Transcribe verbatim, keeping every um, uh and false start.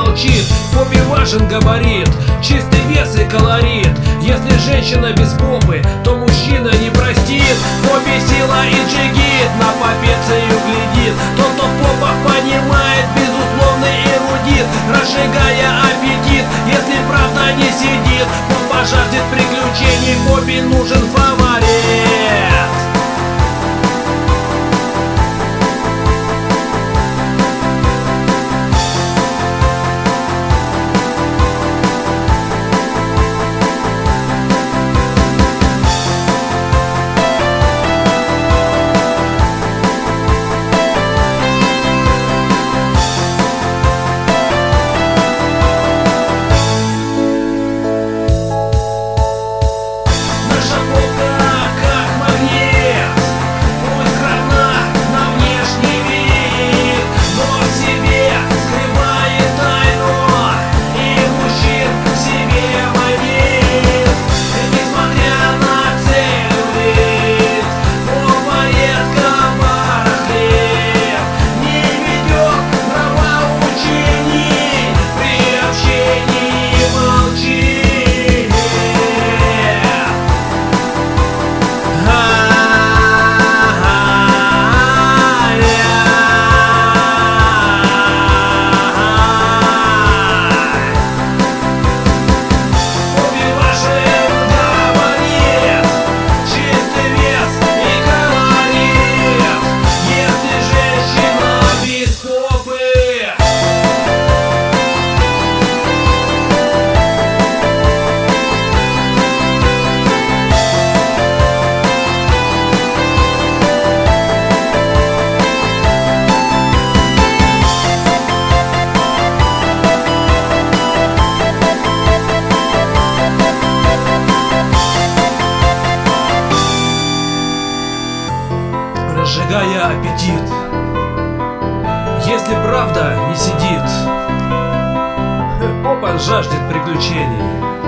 молчит. В попе важен габарит, чистый вес и колорит. Если женщина без попы, то мужчина не простит. В попе сила и джигит, на попецию глядит. Тот, кто в попах понимает, безусловный эрудит, разжигая аппетит. Если правда не сидит, попа жаждет приключений, попе нужен фаворит. Разжигая аппетит. Если правда не сидит, попа жаждет приключений.